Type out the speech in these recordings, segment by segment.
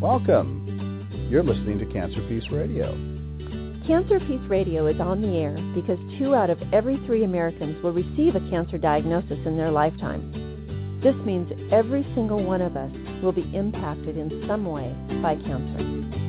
Welcome. You're listening to Cancer Peace Radio. Cancer Peace Radio is on the air because 2 out of every 3 Americans will receive a cancer diagnosis in their lifetime. This means every single one of us will be impacted in some way by cancer.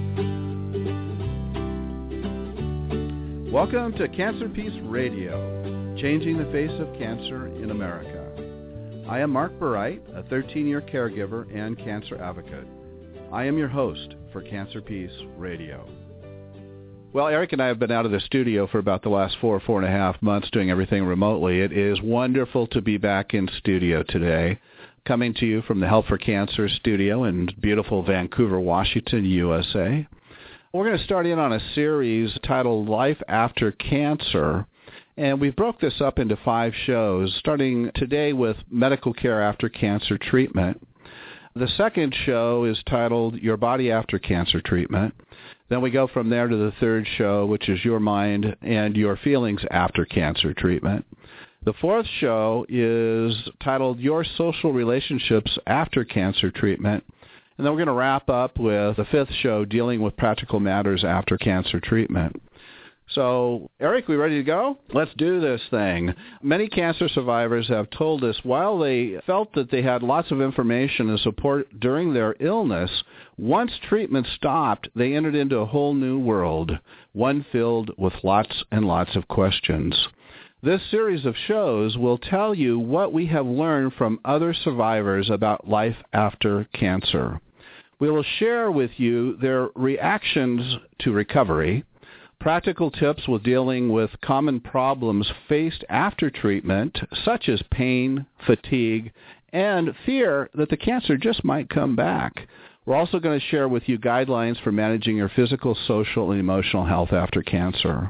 Welcome to Cancer Peace Radio, changing the face of cancer in America. I am Mark Burright, a 13-year caregiver and cancer advocate. I am your host for Cancer Peace Radio. Well, Eric and I have been out of the studio for about the last 4.5 months doing everything remotely. It is wonderful to be back in studio today, coming to you from the Help for Cancer studio in beautiful Vancouver, Washington, USA. We're going to start in on a series titled Life After Cancer, and we broke this up into 5 shows, starting today with Medical Care After Cancer Treatment. The second show is titled Your Body After Cancer Treatment. Then we go from there to the third show, which is Your Mind and Your Feelings After Cancer Treatment. The fourth show is titled Your Social Relationships After Cancer Treatment. And then we're going to wrap up with the 5th show dealing with practical matters after cancer treatment. So, Eric, we ready to go? Let's do this thing. Many cancer survivors have told us while they felt that they had lots of information and support during their illness, once treatment stopped, they entered into a whole new world, one filled with lots and lots of questions. This series of shows will tell you what we have learned from other survivors about life after cancer. We will share with you their reactions to recovery, practical tips with dealing with common problems faced after treatment, such as pain, fatigue, and fear that the cancer just might come back. We're also going to share with you guidelines for managing your physical, social, and emotional health after cancer.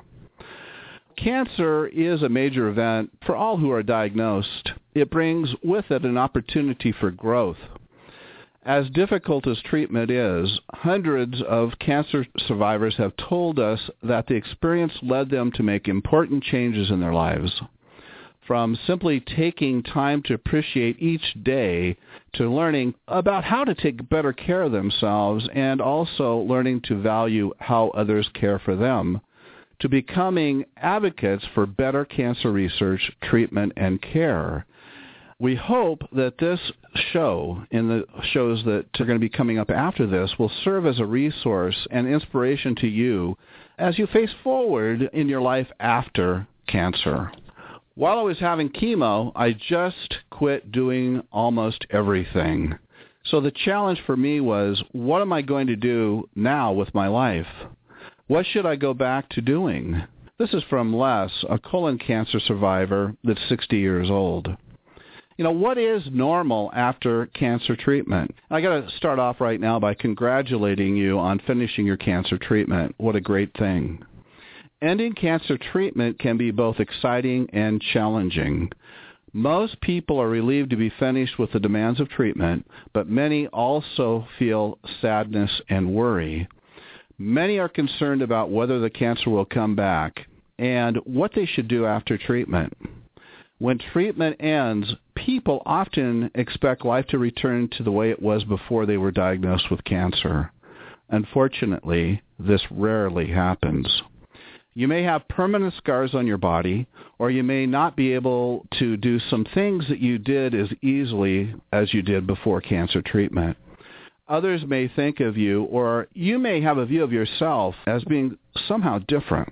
Cancer is a major event for all who are diagnosed. It brings with it an opportunity for growth. As difficult as treatment is, hundreds of cancer survivors have told us that the experience led them to make important changes in their lives. From simply taking time to appreciate each day to learning about how to take better care of themselves and also learning to value how others care for them, to becoming advocates for better cancer research, treatment, and care. We hope that this show and the shows that are going to be coming up after this will serve as a resource and inspiration to you as you face forward in your life after cancer. While I was having chemo, I just quit doing almost everything. So the challenge for me was, what am I going to do now with my life? What should I go back to doing? This is from Les, a colon cancer survivor that's 60 years old. You know, what is normal after cancer treatment? I got to start off right now by congratulating you on finishing your cancer treatment. What a great thing. Ending cancer treatment can be both exciting and challenging. Most people are relieved to be finished with the demands of treatment, but many also feel sadness and worry. Many are concerned about whether the cancer will come back and what they should do after treatment. When treatment ends, people often expect life to return to the way it was before they were diagnosed with cancer. Unfortunately, this rarely happens. You may have permanent scars on your body, or you may not be able to do some things that you did as easily as you did before cancer treatment. Others may think of you, or you may have a view of yourself as being somehow different.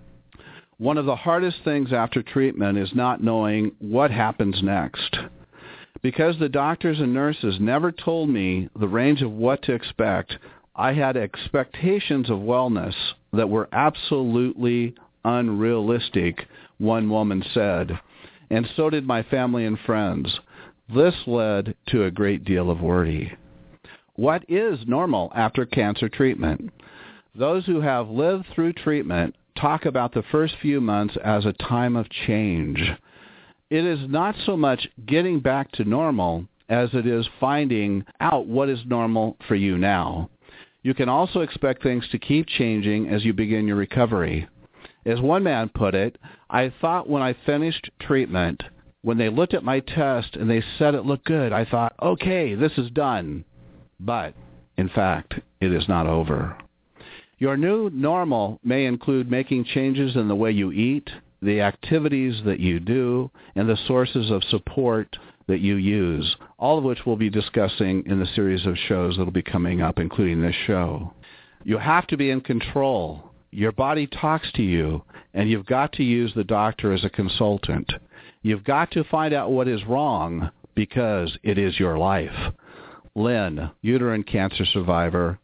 One of the hardest things after treatment is not knowing what happens next. Because the doctors and nurses never told me the range of what to expect, I had expectations of wellness that were absolutely unrealistic, one woman said, and so did my family and friends. This led to a great deal of worry. What is normal after cancer treatment? Those who have lived through treatment talk about the first few months as a time of change. It is not so much getting back to normal as it is finding out what is normal for you now. You can also expect things to keep changing as you begin your recovery. As one man put it, I thought when I finished treatment, when they looked at my test and they said it looked good, I thought, okay, this is done. But, in fact, it is not over. Your new normal may include making changes in the way you eat, the activities that you do, and the sources of support that you use, all of which we'll be discussing in the series of shows that will be coming up, including this show. You have to be in control. Your body talks to you, and you've got to use the doctor as a consultant. You've got to find out what is wrong because it is your life. Lynn, uterine cancer survivor,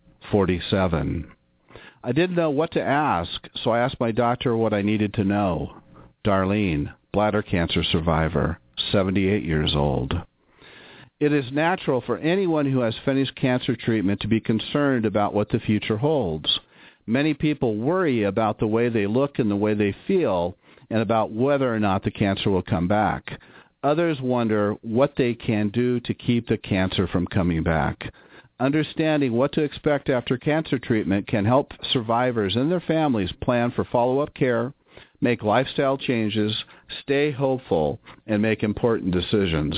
47. I didn't know what to ask, so I asked my doctor what I needed to know. Darlene, bladder cancer survivor, 78 years old. It is natural for anyone who has finished cancer treatment to be concerned about what the future holds. Many people worry about the way they look and the way they feel and about whether or not the cancer will come back. Others wonder what they can do to keep the cancer from coming back. Understanding what to expect after cancer treatment can help survivors and their families plan for follow-up care, make lifestyle changes, stay hopeful, and make important decisions.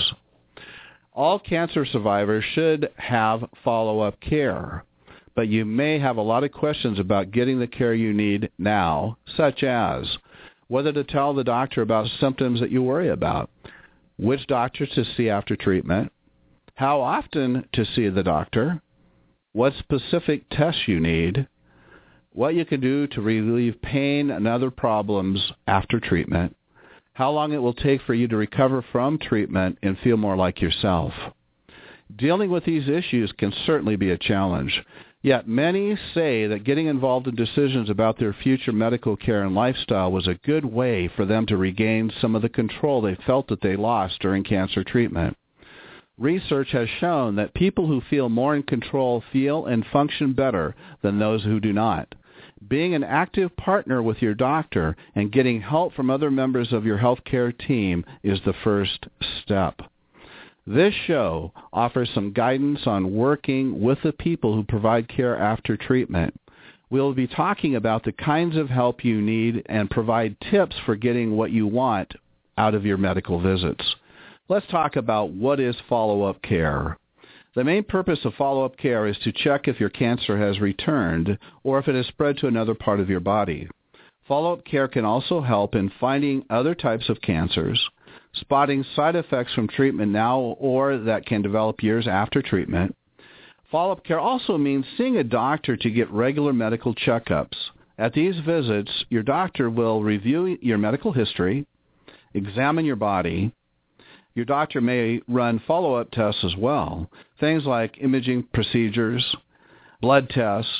All cancer survivors should have follow-up care, but you may have a lot of questions about getting the care you need now, such as whether to tell the doctor about symptoms that you worry about, which doctor to see after treatment, how often to see the doctor, what specific tests you need, what you can do to relieve pain and other problems after treatment, how long it will take for you to recover from treatment and feel more like yourself. Dealing with these issues can certainly be a challenge, yet many say that getting involved in decisions about their future medical care and lifestyle was a good way for them to regain some of the control they felt that they lost during cancer treatment. Research has shown that people who feel more in control feel and function better than those who do not. Being an active partner with your doctor and getting help from other members of your healthcare team is the first step. This show offers some guidance on working with the people who provide care after treatment. We'll be talking about the kinds of help you need and provide tips for getting what you want out of your medical visits. Let's talk about what is follow-up care. The main purpose of follow-up care is to check if your cancer has returned or if it has spread to another part of your body. Follow-up care can also help in finding other types of cancers, spotting side effects from treatment now or that can develop years after treatment. Follow-up care also means seeing a doctor to get regular medical checkups. At these visits, your doctor will review your medical history, examine your body. Your doctor may run follow-up tests as well, things like imaging procedures, blood tests,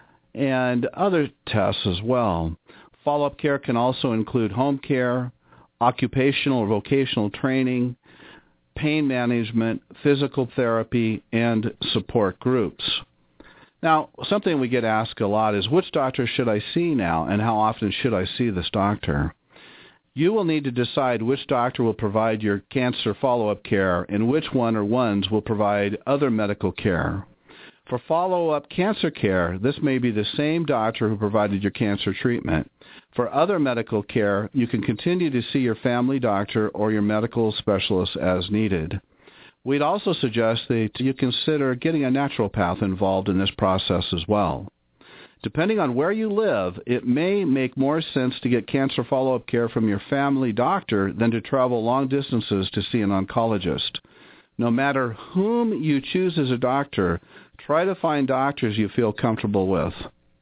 and other tests as well. Follow-up care can also include home care, occupational or vocational training, pain management, physical therapy, and support groups. Now, something we get asked a lot is, which doctor should I see now, and how often should I see this doctor? You will need to decide which doctor will provide your cancer follow-up care and which one or ones will provide other medical care. For follow-up cancer care, this may be the same doctor who provided your cancer treatment. For other medical care, you can continue to see your family doctor or your medical specialist as needed. We'd also suggest that you consider getting a naturopath involved in this process as well. Depending on where you live, it may make more sense to get cancer follow-up care from your family doctor than to travel long distances to see an oncologist. No matter whom you choose as a doctor, try to find doctors you feel comfortable with.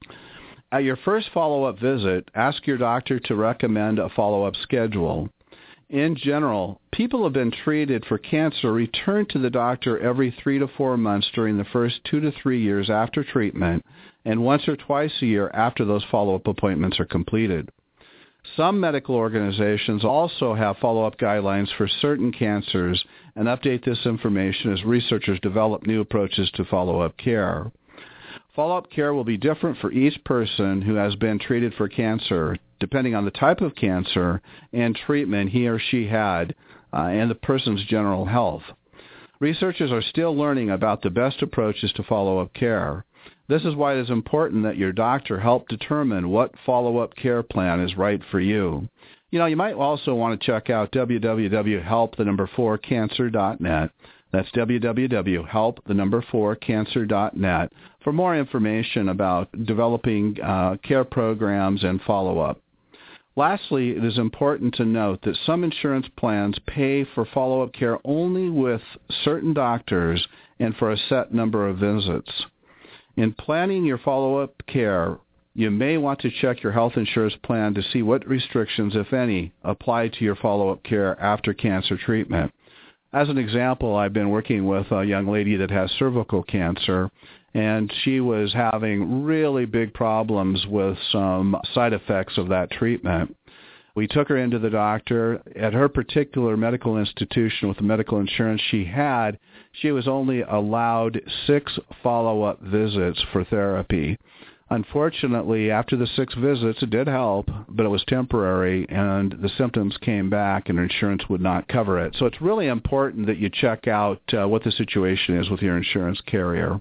At your first follow-up visit, ask your doctor to recommend a follow-up schedule. In general, people who have been treated for cancer return to the doctor every 3 to 4 months during the first 2 to 3 years after treatment, and once or twice a year after those follow-up appointments are completed. Some medical organizations also have follow-up guidelines for certain cancers and update this information as researchers develop new approaches to follow-up care. Follow-up care will be different for each person who has been treated for cancer, depending on the type of cancer and treatment he or she had and the person's general health. Researchers are still learning about the best approaches to follow-up care. This is why it is important that your doctor help determine what follow-up care plan is right for you. You might also want to check out www.help4cancer.net That's www.help4cancer.net for more information about developing care programs and follow-up. Lastly, it is important to note that some insurance plans pay for follow-up care only with certain doctors and for a set number of visits. In planning your follow-up care, you may want to check your health insurance plan to see what restrictions, if any, apply to your follow-up care after cancer treatment. As an example, I've been working with a young lady that has cervical cancer, and she was having really big problems with some side effects of that treatment. We took her into the doctor. At her particular medical institution with the medical insurance she had, she was only allowed 6 follow-up visits for therapy. Unfortunately, after the 6 visits, it did help, but it was temporary, and the symptoms came back, and insurance would not cover it. So it's really important that you check out what the situation is with your insurance carrier.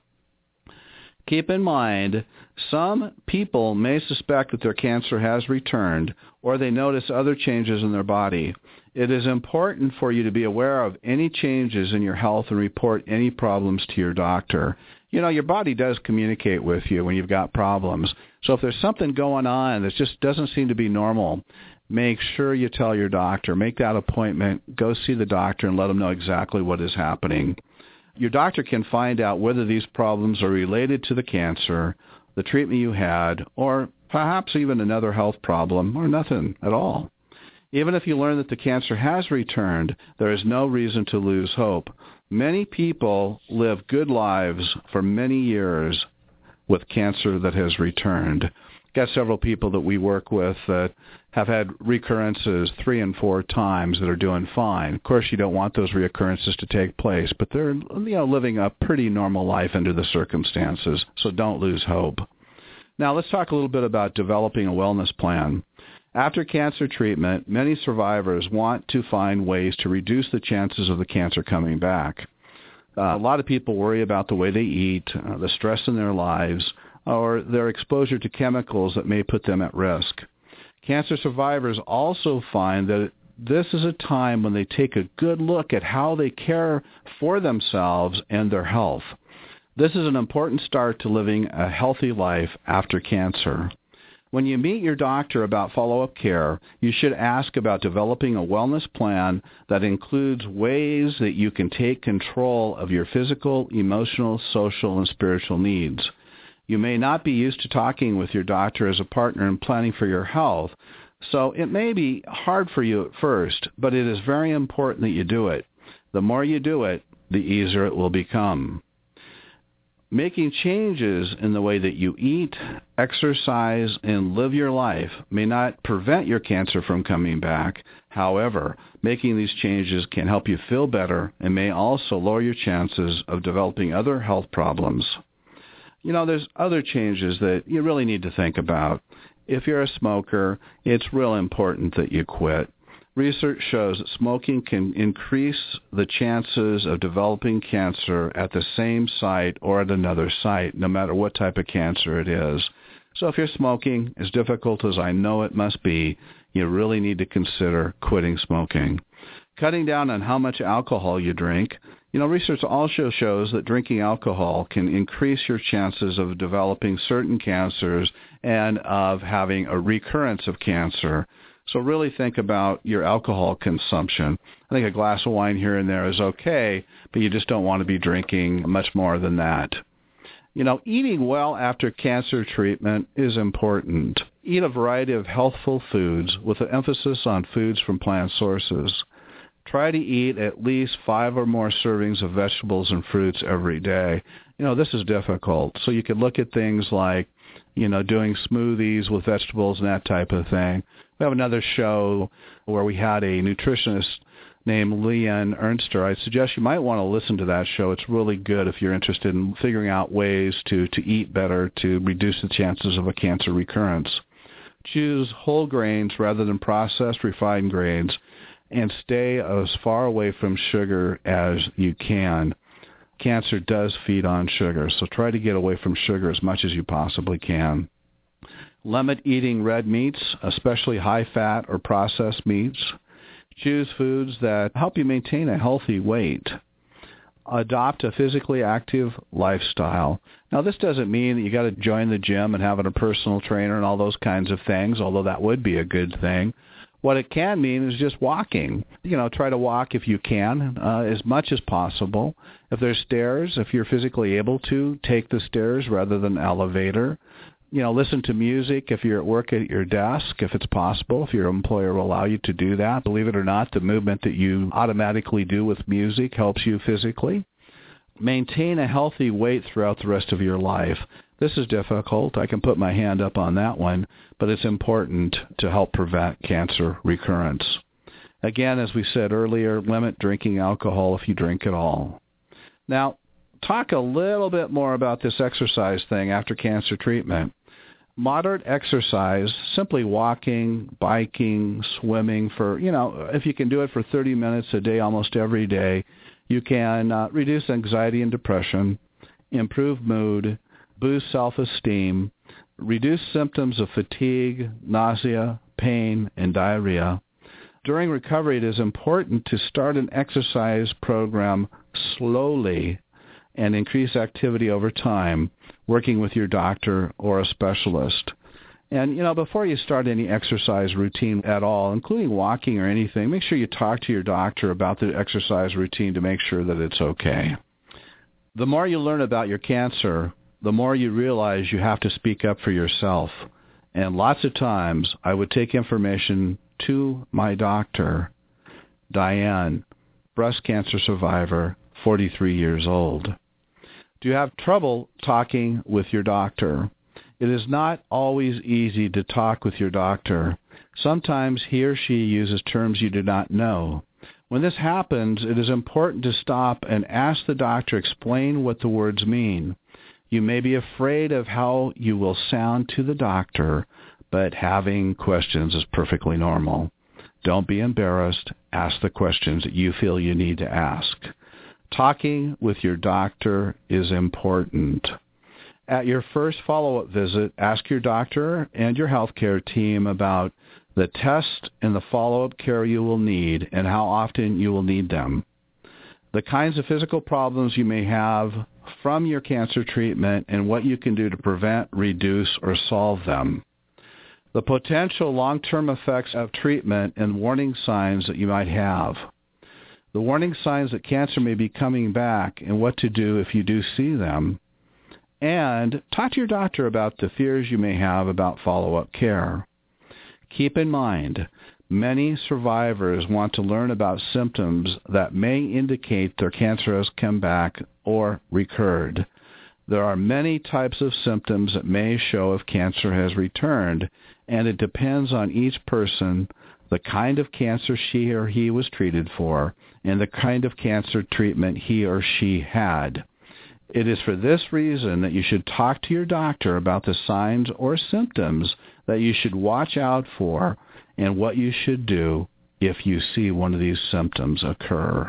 Keep in mind, some people may suspect that their cancer has returned, or they notice other changes in their body. It is important for you to be aware of any changes in your health and report any problems to your doctor. You know, your body does communicate with you when you've got problems. So if there's something going on that just doesn't seem to be normal, make sure you tell your doctor. Make that appointment. Go see the doctor and let them know exactly what is happening. Your doctor can find out whether these problems are related to the cancer, the treatment you had, or perhaps even another health problem, or nothing at all. Even if you learn that the cancer has returned, there is no reason to lose hope. Many people live good lives for many years with cancer that has returned. Got several people that we work with that have had recurrences 3 and 4 times that are doing fine. Of course, you don't want those reoccurrences to take place, but they're living a pretty normal life under the circumstances, so don't lose hope. Now, let's talk a little bit about developing a wellness plan. After cancer treatment, many survivors want to find ways to reduce the chances of the cancer coming back. A lot of people worry about the way they eat, the stress in their lives, or their exposure to chemicals that may put them at risk. Cancer survivors also find that this is a time when they take a good look at how they care for themselves and their health. This is an important start to living a healthy life after cancer. When you meet your doctor about follow-up care, you should ask about developing a wellness plan that includes ways that you can take control of your physical, emotional, social, and spiritual needs. You may not be used to talking with your doctor as a partner in planning for your health, so it may be hard for you at first, but it is very important that you do it. The more you do it, the easier it will become. Making changes in the way that you eat, exercise, and live your life may not prevent your cancer from coming back. However, making these changes can help you feel better and may also lower your chances of developing other health problems. You know, there's other changes that you really need to think about. If you're a smoker, it's real important that you quit. Research shows that smoking can increase the chances of developing cancer at the same site or at another site, no matter what type of cancer it is. So if you're smoking, as difficult as I know it must be, you really need to consider quitting smoking. Cutting down on how much alcohol you drink. You know, research also shows that drinking alcohol can increase your chances of developing certain cancers and of having a recurrence of cancer. So really think about your alcohol consumption. I think a glass of wine here and there is okay, but you just don't want to be drinking much more than that. You know, eating well after cancer treatment is important. Eat a variety of healthful foods with an emphasis on foods from plant sources. Try to eat at least 5 or more servings of vegetables and fruits every day. You know, this is difficult. So you could look at things like, you know, doing smoothies with vegetables and that type of thing. We have another show where we had a nutritionist named Leanne Ernster. I suggest you might want to listen to that show. It's really good if you're interested in figuring out ways to eat better to reduce the chances of a cancer recurrence. Choose whole grains rather than processed refined grains, and stay as far away from sugar as you can. Cancer does feed on sugar, so try to get away from sugar as much as you possibly can. Limit eating red meats, especially high-fat or processed meats. Choose foods that help you maintain a healthy weight. adopt a physically active lifestyle. Now, this doesn't mean that you got to join the gym and have a personal trainer and all those kinds of things, although that would be a good thing. What it can mean is just walking. Try to walk if you can, as much as possible. If there's stairs, if you're physically able to, take the stairs rather than elevator. Listen to music if you're at work at your desk, if it's possible, if your employer will allow you to do that. Believe it or not, the movement that you automatically do with music helps you physically. Maintain a healthy weight throughout the rest of your life. This is difficult. I can put my hand up on that one, but it's important to help prevent cancer recurrence. Again, as we said earlier, limit drinking alcohol if you drink at all. Now, talk a little bit more about this exercise thing after cancer treatment. Moderate exercise, simply walking, biking, swimming for, if you can do it for 30 minutes a day almost every day, you can reduce anxiety and depression, improve mood, boost self-esteem, reduce symptoms of fatigue, nausea, pain, and diarrhea. During recovery, it is important to start an exercise program slowly and increase activity over time, working with your doctor or a specialist. And, before you start any exercise routine at all, including walking or anything, make sure you talk to your doctor about the exercise routine to make sure that it's okay. The more you learn about your cancer, the more you realize you have to speak up for yourself. And lots of times I would take information to my doctor, Diane, breast cancer survivor, 43 years old. Do you have trouble talking with your doctor? It is not always easy to talk with your doctor. Sometimes he or she uses terms you do not know. When this happens, it is important to stop and ask the doctor to explain what the words mean. You may be afraid of how you will sound to the doctor, but having questions is perfectly normal. Don't be embarrassed. Ask the questions that you feel you need to ask. Talking with your doctor is important. At your first follow-up visit, ask your doctor and your healthcare team about the test and the follow-up care you will need and how often you will need them. The kinds of physical problems you may have from your cancer treatment and what you can do to prevent, reduce, or solve them. The potential long-term effects of treatment and warning signs that you might have. The warning signs that cancer may be coming back and what to do if you do see them. And talk to your doctor about the fears you may have about follow-up care. Keep in mind, many survivors want to learn about symptoms that may indicate their cancer has come back or recurred. There are many types of symptoms that may show if cancer has returned, and it depends on each person, the kind of cancer she or he was treated for, and the kind of cancer treatment he or she had. It is for this reason that you should talk to your doctor about the signs or symptoms that you should watch out for and what you should do if you see one of these symptoms occur.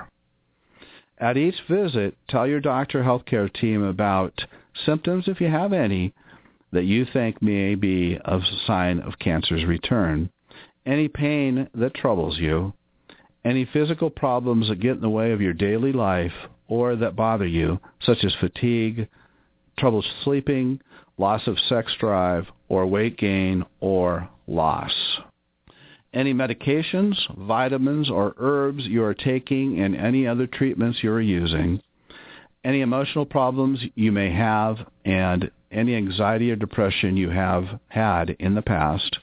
At each visit, tell your doctor or healthcare team about symptoms, if you have any, that you think may be a sign of cancer's return, any pain that troubles you, any physical problems that get in the way of your daily life or that bother you, such as fatigue, trouble sleeping, loss of sex drive, or weight gain or loss. Any medications, vitamins, or herbs you are taking and any other treatments you are using, any emotional problems you may have, and any anxiety or depression you have had in the past,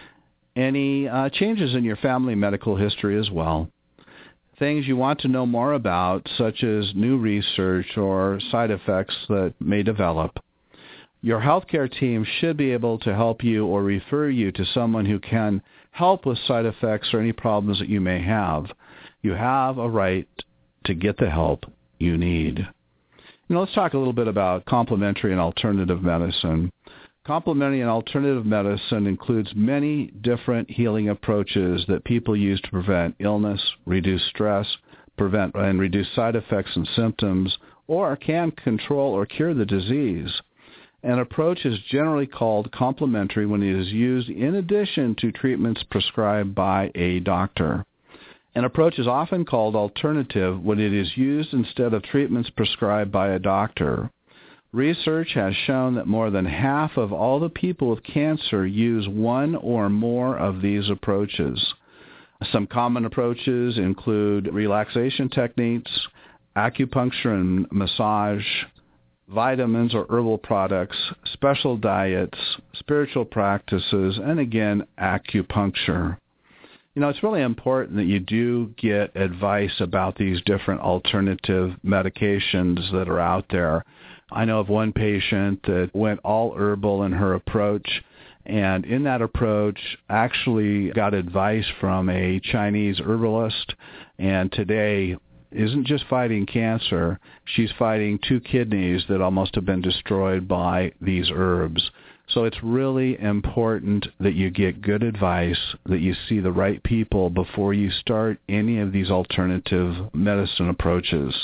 any changes in your family medical history as well, things you want to know more about, such as new research or side effects that may develop. Your healthcare team should be able to help you or refer you to someone who can help with side effects or any problems that you may have. You have a right to get the help you need. Let's talk a little bit about complementary and alternative medicine. Complementary and alternative medicine includes many different healing approaches that people use to prevent illness, reduce stress, prevent and reduce side effects and symptoms, or can control or cure the disease. An approach is generally called complementary when it is used in addition to treatments prescribed by a doctor. An approach is often called alternative when it is used instead of treatments prescribed by a doctor. Research has shown that more than half of all the people with cancer use one or more of these approaches. Some common approaches include relaxation techniques, acupuncture and massage, vitamins or herbal products, special diets, spiritual practices, and again, acupuncture. It's really important that you do get advice about these different alternative medications that are out there. I know of one patient that went all herbal in her approach, and in that approach actually got advice from a Chinese herbalist, and today isn't just fighting cancer, she's fighting 2 kidneys that almost have been destroyed by these herbs. So it's really important that you get good advice, that you see the right people before you start any of these alternative medicine approaches.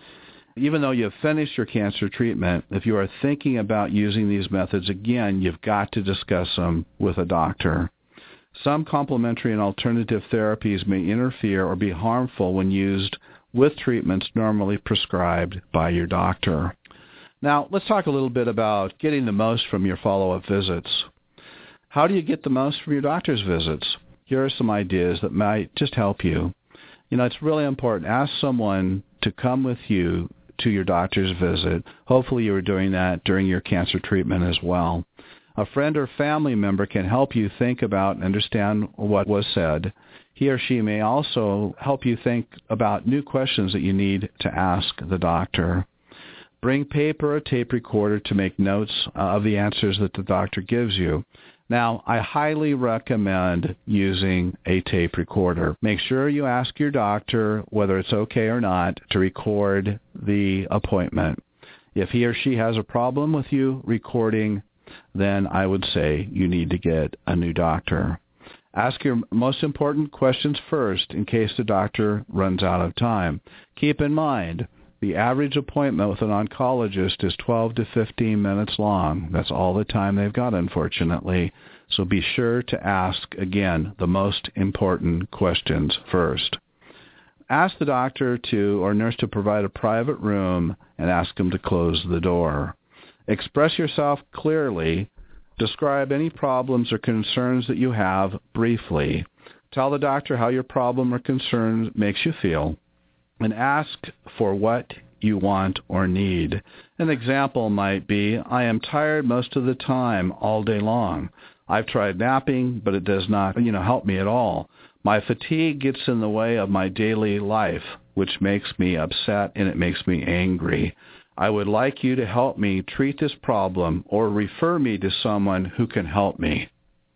Even though you've finished your cancer treatment, if you are thinking about using these methods again, you've got to discuss them with a doctor. Some complementary and alternative therapies may interfere or be harmful when used with treatments normally prescribed by your doctor. Now, let's talk a little bit about getting the most from your follow-up visits. How do you get the most from your doctor's visits? Here are some ideas that might just help you. It's really important. Ask someone to come with you to your doctor's visit. Hopefully you were doing that during your cancer treatment as well. A friend or family member can help you think about and understand what was said. He or she may also help you think about new questions that you need to ask the doctor. Bring paper or tape recorder to make notes of the answers that the doctor gives you. Now, I highly recommend using a tape recorder. Make sure you ask your doctor whether it's okay or not to record the appointment. If he or she has a problem with you recording, then I would say you need to get a new doctor. Ask your most important questions first in case the doctor runs out of time. Keep in mind, the average appointment with an oncologist is 12 to 15 minutes long. That's all the time they've got, unfortunately. So be sure to ask, again, the most important questions first. Ask the doctor or nurse to provide a private room and ask them to close the door. Express yourself clearly. Describe any problems or concerns that you have briefly. Tell the doctor how your problem or concern makes you feel, and ask for what you want or need. An example might be, I am tired most of the time all day long. I've tried napping, but it does not, help me at all. My fatigue gets in the way of my daily life, which makes me upset and it makes me angry. I would like you to help me treat this problem or refer me to someone who can help me.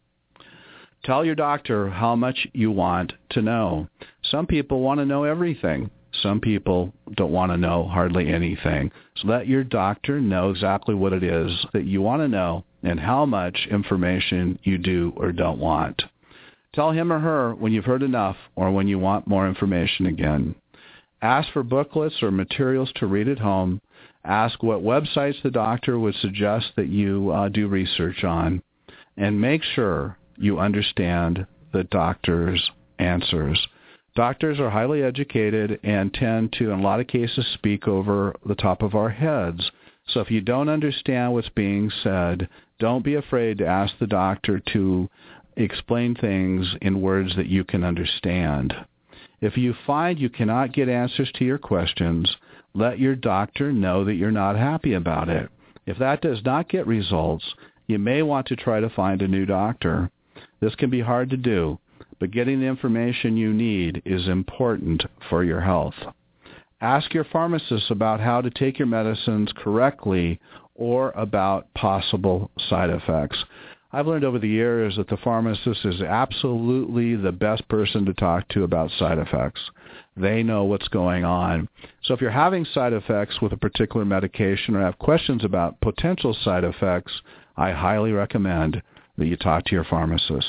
Tell your doctor how much you want to know. Some people want to know everything. Some people don't want to know hardly anything. So let your doctor know exactly what it is that you want to know and how much information you do or don't want. Tell him or her when you've heard enough or when you want more information again. Ask for booklets or materials to read at home. Ask what websites the doctor would suggest that you do research on. And make sure you understand the doctor's answers. Doctors are highly educated and tend to, in a lot of cases, speak over the top of our heads. So if you don't understand what's being said, don't be afraid to ask the doctor to explain things in words that you can understand. If you find you cannot get answers to your questions, let your doctor know that you're not happy about it. If that does not get results, you may want to try to find a new doctor. This can be hard to do, but getting the information you need is important for your health. Ask your pharmacist about how to take your medicines correctly or about possible side effects. I've learned over the years that the pharmacist is absolutely the best person to talk to about side effects. They know what's going on. So if you're having side effects with a particular medication or have questions about potential side effects, I highly recommend that you talk to your pharmacist.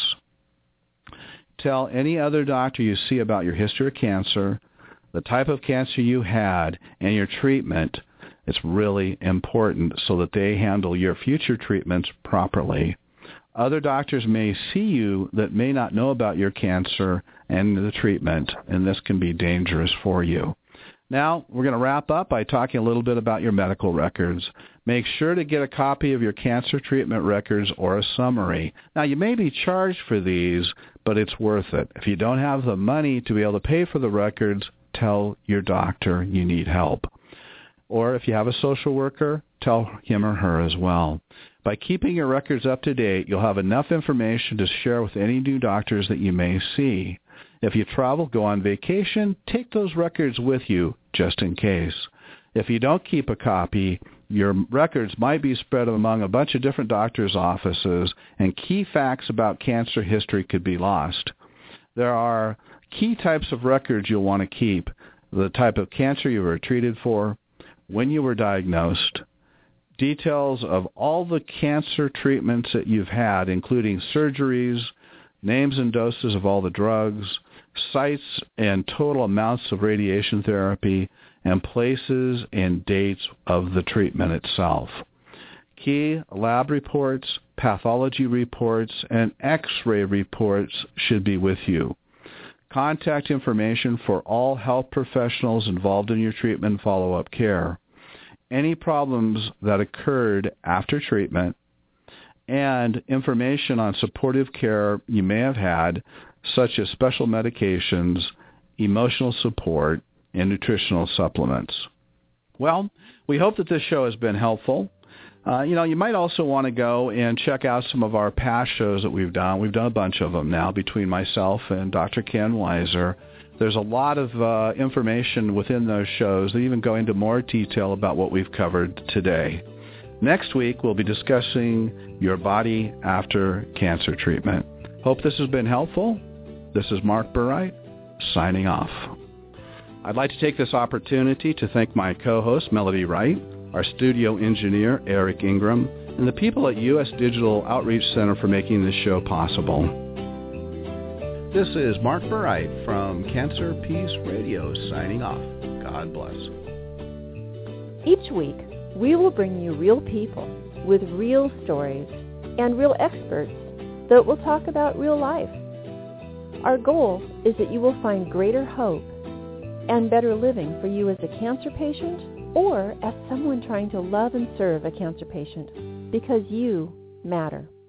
Tell any other doctor you see about your history of cancer, the type of cancer you had, and your treatment. It's really important so that they handle your future treatments properly. Other doctors may see you that may not know about your cancer and the treatment, and this can be dangerous for you. Now, we're going to wrap up by talking a little bit about your medical records. Make sure to get a copy of your cancer treatment records or a summary. Now, you may be charged for these, but it's worth it. If you don't have the money to be able to pay for the records, tell your doctor you need help. Or if you have a social worker, tell him or her as well. By keeping your records up to date, you'll have enough information to share with any new doctors that you may see. If you travel, go on vacation, take those records with you just in case. If you don't keep a copy, your records might be spread among a bunch of different doctors' offices, and key facts about cancer history could be lost. There are key types of records you'll want to keep: the type of cancer you were treated for, when you were diagnosed, details of all the cancer treatments that you've had, including surgeries, names and doses of all the drugs, sites and total amounts of radiation therapy, and places and dates of the treatment itself. Key lab reports, pathology reports, and X-ray reports should be with you. Contact information for all health professionals involved in your treatment and follow-up care. Any problems that occurred after treatment, and information on supportive care you may have had, such as special medications, emotional support, and nutritional supplements. Well, we hope that this show has been helpful. You might also want to go and check out some of our past shows that we've done. We've done a bunch of them now between myself and Dr. Ken Weiser. There's a lot of information within those shows that even go into more detail about what we've covered today. Next week, we'll be discussing your body after cancer treatment. Hope this has been helpful. This is Mark Burright, signing off. I'd like to take this opportunity to thank my co-host, Melody Wright, our studio engineer, Eric Ingram, and the people at U.S. Digital Outreach Center for making this show possible. This is Mark Burright from Cancer Peace Radio, signing off. God bless. Each week, we will bring you real people with real stories and real experts that will talk about real life. Our goal is that you will find greater hope and better living for you as a cancer patient or as someone trying to love and serve a cancer patient, because you matter.